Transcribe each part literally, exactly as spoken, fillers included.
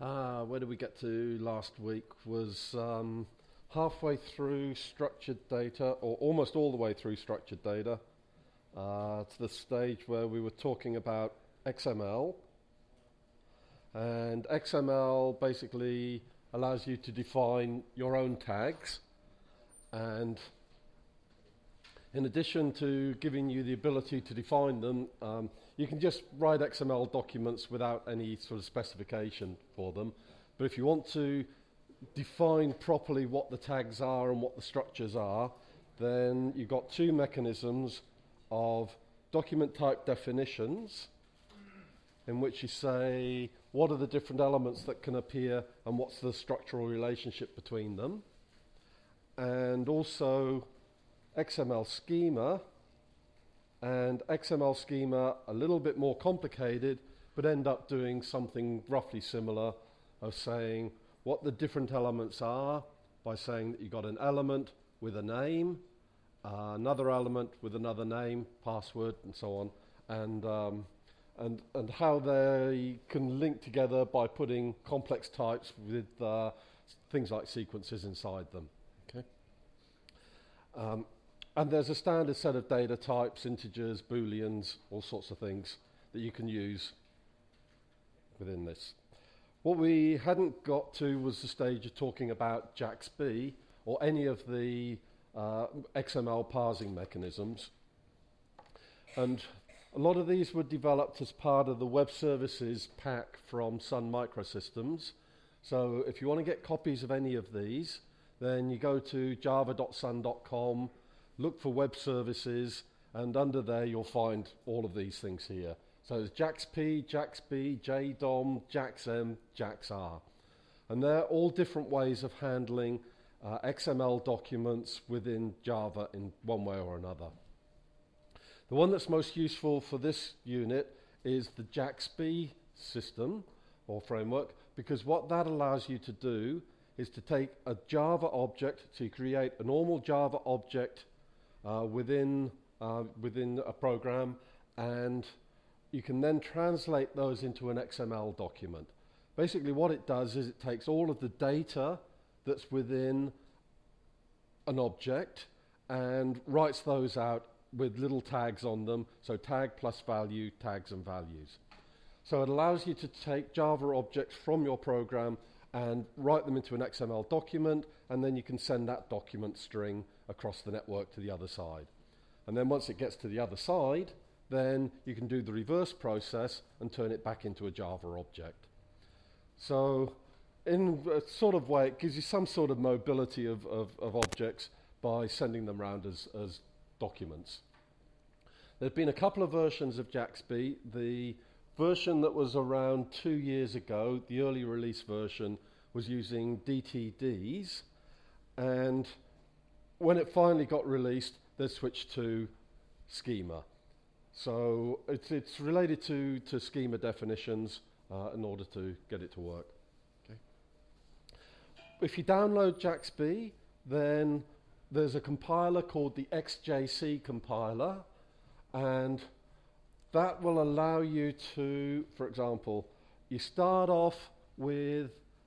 Ah, where did we get to last week? Was um, halfway through structured data, or almost all the way through structured data, uh, to the stage where we were talking about X M L. And X M L basically allows you to define your own tags. And in addition to giving you the ability to define them, um, you can just write X M L documents without any sort of specification for them. But if you want to define properly what the tags are and what the structures are, then you've got two mechanisms of document type definitions, in which you say what are the different elements that can appear and what's the structural relationship between them, and also X M L schema. And X M L schema, a little bit more complicated, but end up doing something roughly similar of saying what the different elements are by saying that you've got an element with a name, uh, another element with another name, password, and so on, and, um, and, and how they can link together by putting complex types with uh, things like sequences inside them. Okay. Um, And there's a standard set of data types, integers, booleans, all sorts of things that you can use within this. What we hadn't got to was the stage of talking about JAX-B or any of the uh, X M L parsing mechanisms. And a lot of these were developed as part of the web services pack from Sun Microsystems. So if you want to get copies of any of these, then you go to java dot sun dot com, look for web services, and under there you'll find all of these things here. So there's JAX-P, JAX-B, J DOM, JAX-M, JAX-R. And they're all different ways of handling uh, X M L documents within Java in one way or another. The one that's most useful for this unit is the JAX-B system or framework, because what that allows you to do is to take a Java object, to create a normal Java object Uh, within, uh, within a program, and you can then translate those into an X M L document. Basically what it does is it takes all of the data that's within an object and writes those out with little tags on them, so tag plus value, tags and values. So it allows you to take Java objects from your program and write them into an X M L document, and then you can send that document string across the network to the other side. And then once it gets to the other side, then you can do the reverse process and turn it back into a Java object. So in a sort of way, it gives you some sort of mobility of, of, of objects by sending them around as, as documents. There's been a couple of versions of JAX-B. The version that was around two years ago, the early release version, was using D T Ds, and when it finally got released, they switched to schema. So it's, it's related to, to schema definitions uh, in order to get it to work. Okay. If you download JAX-B, then there's a compiler called the X J C compiler, and that will allow you to, for example, you start off with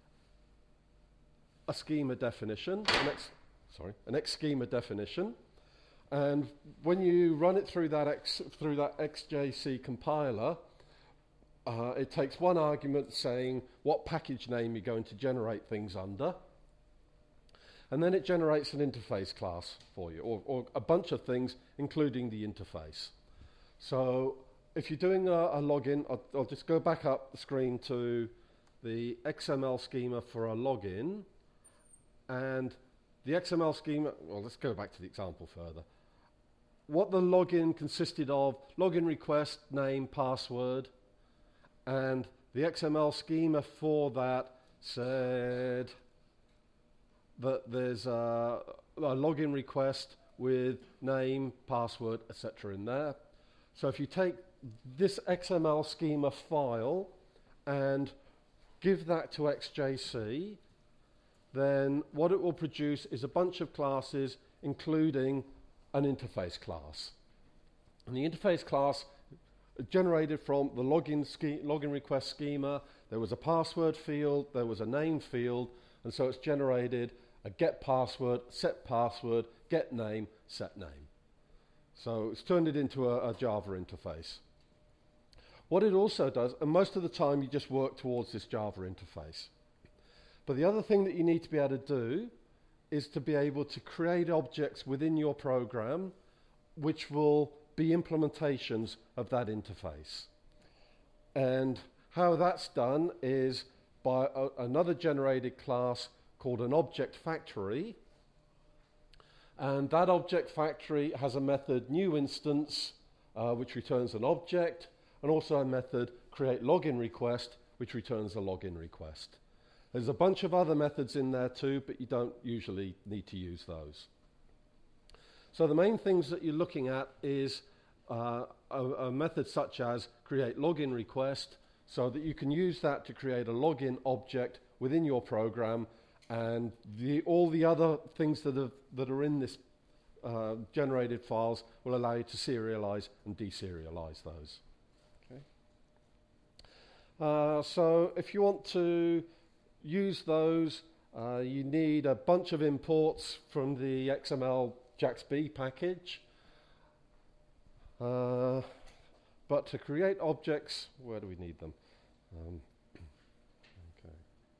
a schema definition, an X, sorry, an X schema definition, and when you run it through that X, through that X J C compiler, uh, it takes one argument saying what package name you're going to generate things under, and then it generates an interface class for you, or, or a bunch of things, including the interface. So if you're doing a, a login, I'll, I'll just go back up the screen to the X M L schema for a login, and the X M L schema, well, let's go back to the example further. What the login consisted of, login request, name, password, and the X M L schema for that said that there's a, a login request with name, password, et cetera in there. So if you take this X M L schema file and give that to X J C, then what it will produce is a bunch of classes, including an interface class. And the interface class generated from the login, ske- login request schema. There was a password field, there was a name field, and so it's generated a get password, set password, get name, set name. So it's turned it into a, a Java interface. What it also does, and most of the time you just work towards this Java interface. But the other thing that you need to be able to do is to be able to create objects within your program which will be implementations of that interface. And how that's done is by a, another generated class called an object factory. And that object factory has a method new instance, uh, which returns an object, and also a method create login request, which returns a login request. There's a bunch of other methods in there too, but you don't usually need to use those. So the main things that you're looking at is uh, a, a method such as create login request, so that you can use that to create a login object within your program, and the, all the other things that are, that are in this uh, generated files will allow you to serialize and deserialize those. Okay. Uh, so if you want to use those, uh, you need a bunch of imports from the X M L JAX-B package. Uh, but to create objects, where do we need them? Um, okay.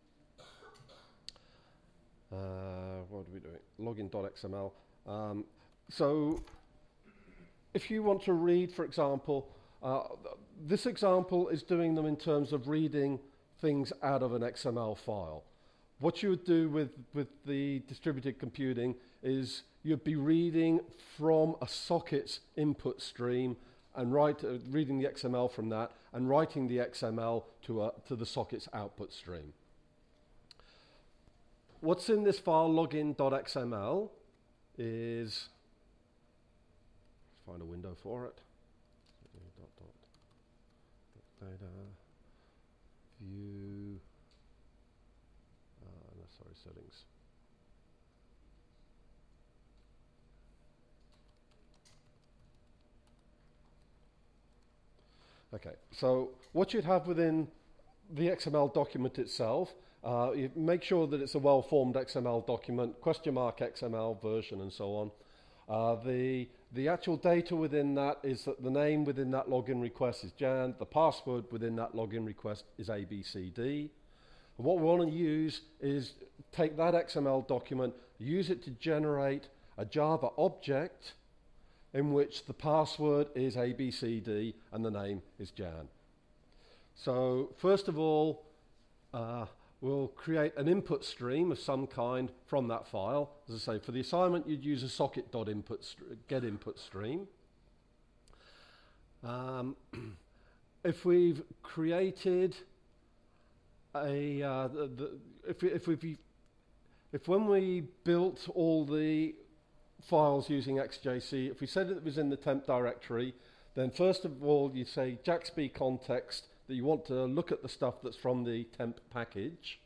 Uh, what are we doing? Login.xml. Um, so if you want to read, for example, uh, th- this example is doing them in terms of reading things out of an X M L file. What you would do with, with the distributed computing is you'd be reading from a socket's input stream and write, uh, reading the X M L from that and writing the X M L to, a, to the socket's output stream. What's in this file, login.xml, is, let's find a window for it. Dot, dot, dot, data, view, uh, no, sorry, settings. Okay, so what you'd have within the X M L document itself, uh, you make sure that it's a well-formed X M L document, question mark X M L version and so on. Uh, the, the actual data within that is that the name within that login request is Jan, the password within that login request is A B C D. And what we want to use is take that X M L document, use it to generate a Java object in which the password is A B C D and the name is Jan. So first of all, uh, we'll create an input stream of some kind from that file. As I say, for the assignment, you'd use a socket.input st- get input stream. Um, if we've created a, uh, the, the, if, we, if we've, if when we built all the files using X J C, if we said it was in the temp directory, then first of all you say JAX-B context that you want to look at the stuff that's from the temp package.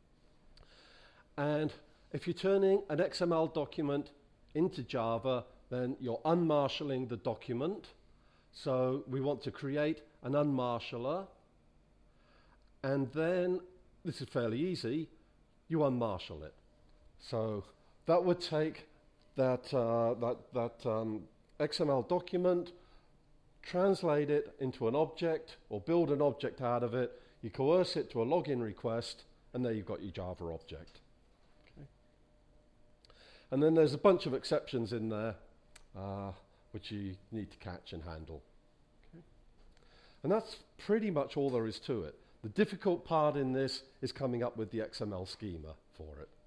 And if you're turning an X M L document into Java, then you're unmarshalling the document. So we want to create an unmarshaller. And then, this is fairly easy, you unmarshal it. So that would take that, uh, that, that um, X M L document, translate it into an object or build an object out of it, you coerce it to a login request, and there you've got your Java object. Okay. And then there's a bunch of exceptions in there uh, which you need to catch and handle. Okay. And that's pretty much all there is to it. The difficult part in this is coming up with the X M L schema for it.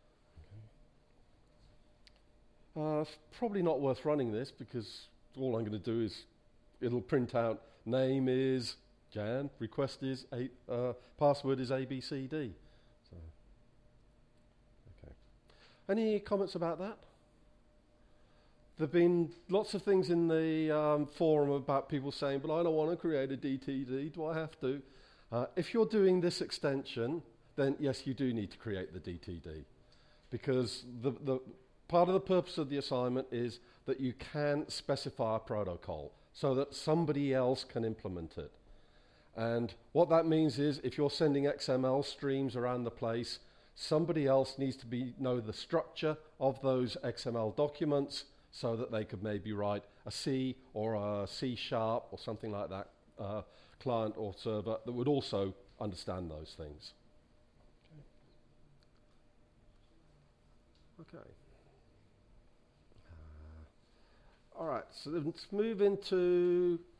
Uh, it's probably not worth running this because all I'm going to do is it'll print out name is Jan, request is a, uh, password is A B C D. So, okay. Any comments about that? There've been lots of things in the um, forum about people saying, but I don't want to create a D T D. Do I have to? Uh, if you're doing this extension, then yes, you do need to create the D T D because the the part of the purpose of the assignment is that you can specify a protocol. so that somebody else can implement it. And what that means is if you're sending X M L streams around the place, somebody else needs to be know the structure of those X M L documents so that they could maybe write a C or a C sharp or something like that, uh, client or server that would also understand those things. Okay. Okay. Uh, all right, so let's move into